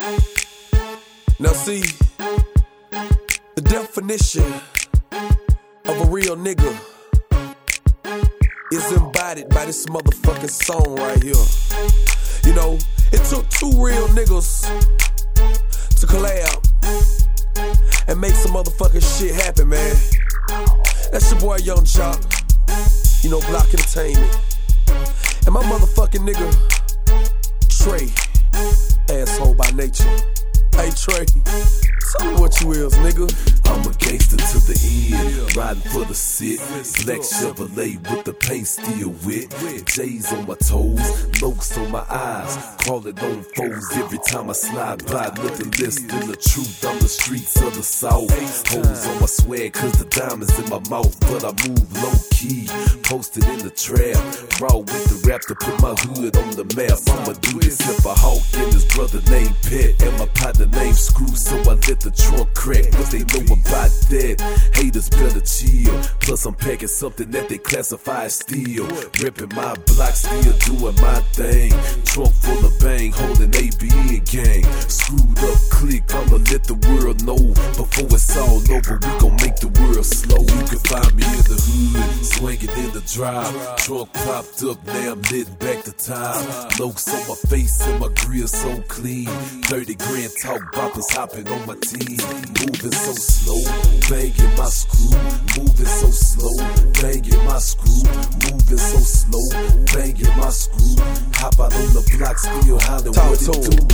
Now see, the definition of a real nigga is embodied by this motherfucking song right here. You know, it took two real niggas to collab and make some motherfucking shit happen, man. That's your boy Young Jock, you know, Block Entertainment. And my motherfucking nigga, Trey, asshole by nature. Hey Trey, tell me what you is, nigga. I'm a gangster to the end, riding for the sit. Black Chevrolet with the paint still wet. J's on my toes, lokes on my eyes. Crawling on foes every time I slide by. Nothing less than the truth on the streets of the South. Holes on my swag cause the diamonds in my mouth. But I move low key, posted in the trap. Raw with the rap to put my hood on the map. I'ma do this if a hawk and his brother named Pet. And my partner named Screw, so I let the trunk crack. But they know about that, haters better chill. Plus I'm packing something that they classify as steel. Ripping my block, still doing my thing. Trunk full of bang, holding ABN gang. Screwed up click, I'ma let the world know. Before it's all over, we gon' make the world slow. You can find me in the hood, swinging in the drive. Trunk popped up, now I'm lit back the time. Lokes on my face and my grill so clean. 30 grand talk boppers hopping on my team. Moving so slow, banging my screw. Moving so slow, banging my screw. Moving so slow, banging my screw. Hop out on the block, still hollering what it do.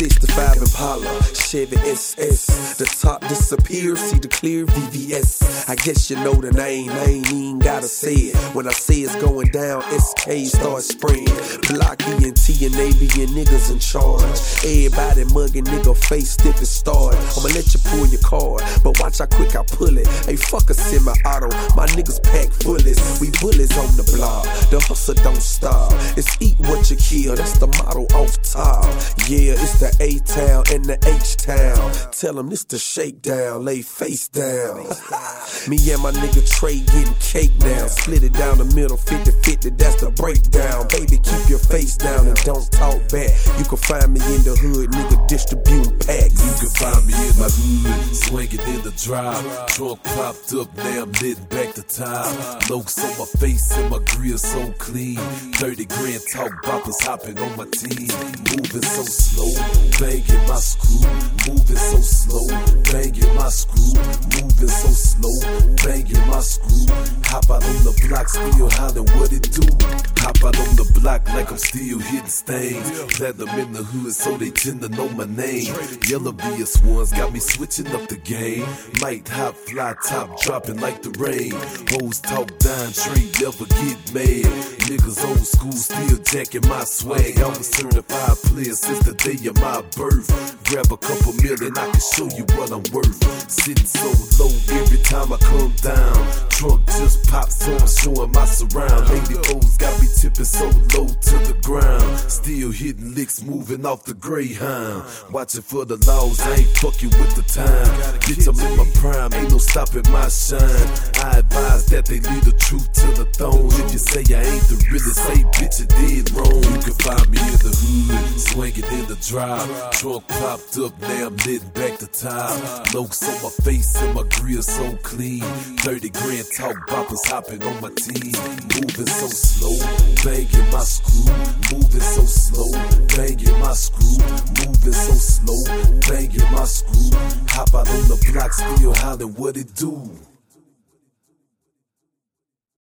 65 Impala, Chevy SS. The top disappears, see the clear VVS. I guess you know the name, I ain't even gotta say it. When I say it's going down, SK starts spraying. Block ENT and ABN niggas in charge. Everybody mugging, nigga face stiff as start. I'ma let you pull your card, but watch how quick I pull it. Hey, fuck a semi-auto, my niggas pack bullets. We bullets on the block, the hustle don't stop. It's eat what you kill, that's the motto off top. Yeah, it's the A-Town and the H-Town. Tell them this the shakedown, lay face down. Me and my nigga Trey getting cake now. Split it down the middle, 50-50, that's the breakdown. Baby, keep your face down and don't talk back. You can find me in the hood, nigga, distributing packs. You can find me in my hood, swinging in the drive. Trunk popped up, now I'm lit back the time. Lokes on my face and my grill so clean. 30 grand talk boppers hopping on my team. Moving so slow, banging my screw. Moving so slow, banging my screw. Moving so slow, banging my screw. Hop out on the block, still hollering what it do. Hop out on the block like I'm still hitting stains. Platinum in the hood, so they tend to know my name. Yellow BS ones got me switching up the game. Might hop, fly, top dropping like the rain. Hoes talk down, Trey never get mad. Niggas old school, still jacking my swag. I'm a certified player since the day of my birth. Grab a couple million, I can show you what I'm worth. Sitting so low every time I come down. Trunk just pops, so I'm showing my surround. Lady O's got me tipping so low to the ground. Still hitting licks, moving off the Greyhound. Watching for the laws, I ain't fucking with the time. Bitch, I'm in my prime, ain't no stopping my shine. I advise that they leave the truth to the throne. If you say I ain't the realest, say bitch, you did wrong. You can find me in the hood, swinging in the drive. Trunk popped up, now I'm lit back the time. Lokes on my face and my grill so clean. 30 grand talk boppers hopping on my team. Moving so slow, banging my screw. Moving so slow, banging my screw. Moving so slow, banging my screw. Hop out on the block, still hollering what it do.